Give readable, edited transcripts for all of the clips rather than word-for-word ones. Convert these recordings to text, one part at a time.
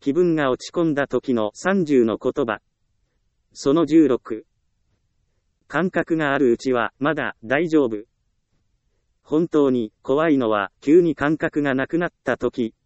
気分が落ち込んだ時の30の言葉。その16。感覚があるうちはまだ大丈夫。本当に怖いのは急に感覚がなくなった時。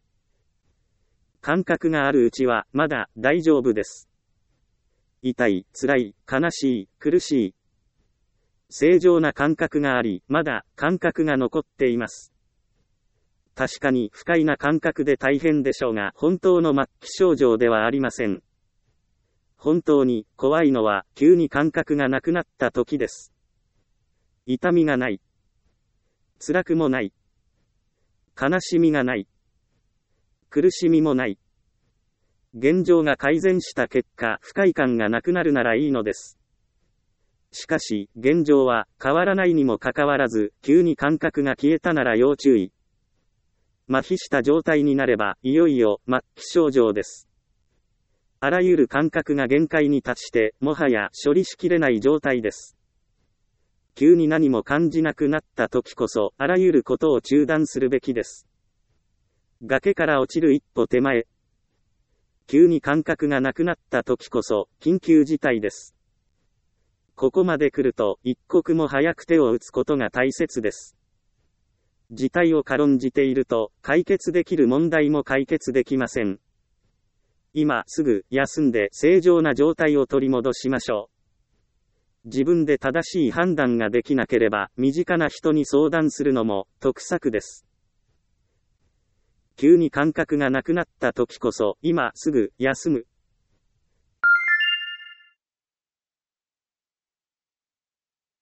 感覚があるうちはまだ大丈夫です。痛い、辛い、悲しい、苦しい。正常な感覚があり、まだ感覚が残っています。確かに不快な感覚で大変でしょうが、本当の末期症状ではありません。本当に怖いのは急に感覚がなくなった時です。痛みがない。辛くもない。悲しみがない。苦しみもない。現状が改善した結果、不快感がなくなるならいいのです。しかし、現状は変わらないにもかかわらず、急に感覚が消えたなら要注意。麻痺した状態になれば、いよいよ末期症状です。あらゆる感覚が限界に達して、もはや処理しきれない状態です。急に何も感じなくなった時こそ、あらゆることを中断するべきです。崖から落ちる一歩手前。急に感覚がなくなった時こそ、緊急事態です。ここまで来ると、一刻も早く手を打つことが大切です。事態を軽んじていると、解決できる問題も解決できません。今すぐ休んで正常な状態を取り戻しましょう。自分で正しい判断ができなければ、身近な人に相談するのも得策です。急に感覚がなくなった時こそ、今すぐ休む。